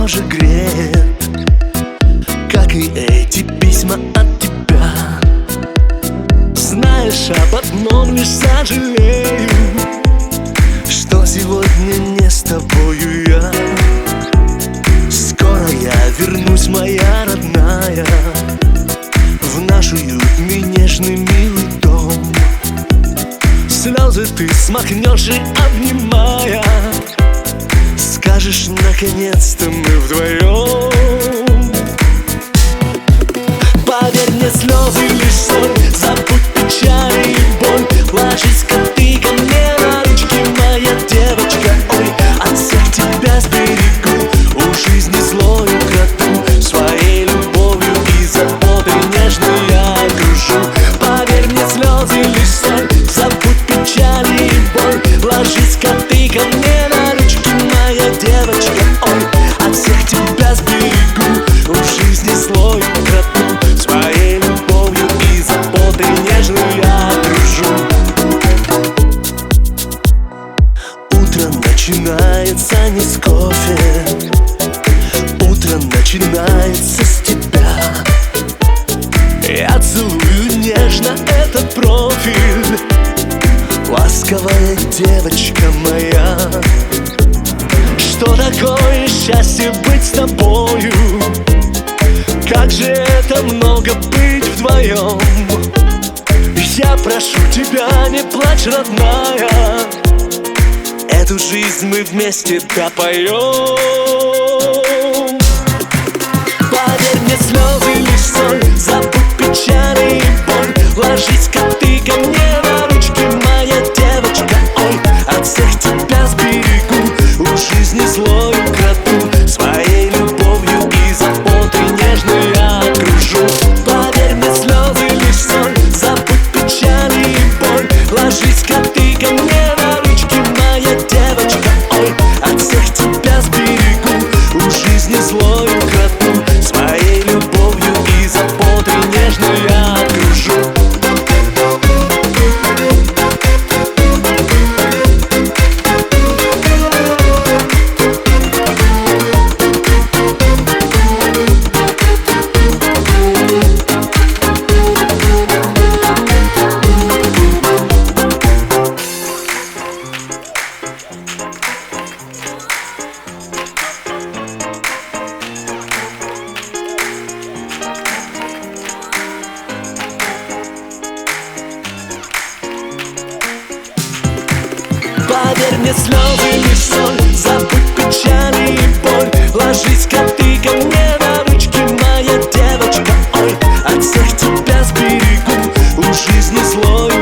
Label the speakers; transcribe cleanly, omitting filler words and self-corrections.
Speaker 1: тоже греет, как и эти письма от тебя. Знаешь, об одном лишь сожалею, что сегодня не с тобою я. Скоро я вернусь, моя родная, в наш уютный, нежный, милый дом. Слезы ты смахнешь и, обнимая, скажешь, наконец-то мы вдвоем. Поверь мне, слезы лишь соль, забудь печаль и боль. Ложись-ка ты ко мне на ручки, моя девочка. Ой, от всех тебя сберегу, у жизни злой украду, своей любовью и заботой нежной я окружу. Поверь мне, слезы лишь соль, забудь печаль и боль. Ложись-ка ты ко мне на ручки, моя девочка. Ой, от всех тебя сберегу, у жизни злой украду, своей любовью и заботой нежной я окружу. Утро начинается не с кофе, утро начинается с тебя. Я целую нежно этот профиль, ласковая девочка моя. Что такое счастье быть с тобою? Как же это много быть вдвоем. Я прошу тебя, не плачь, родная, эту жизнь мы вместе допоем. Поверь мне, слезы лишь соль, забудь печаль и боль. Ложись-ка ты ко мне на ручки, моя девочка. Ой, от всех тебя сберегу, у жизни злой украду, своей любовью и заботой нежной я окружу. Поверь мне, слезы лишь соль, забудь печаль и боль. Ложись-ка ты ко мне на ручки, моя девочка. Ой, от всех тебя сберегу, у жизни злой украду, своей любовью и заботой нежной я окружу. Поверь мне, слезы лишь соль, забудь печаль и боль. Ложись-ка ты ко мне на ручки, моя девочка. Ой, от всех тебя сберегу, у жизни злой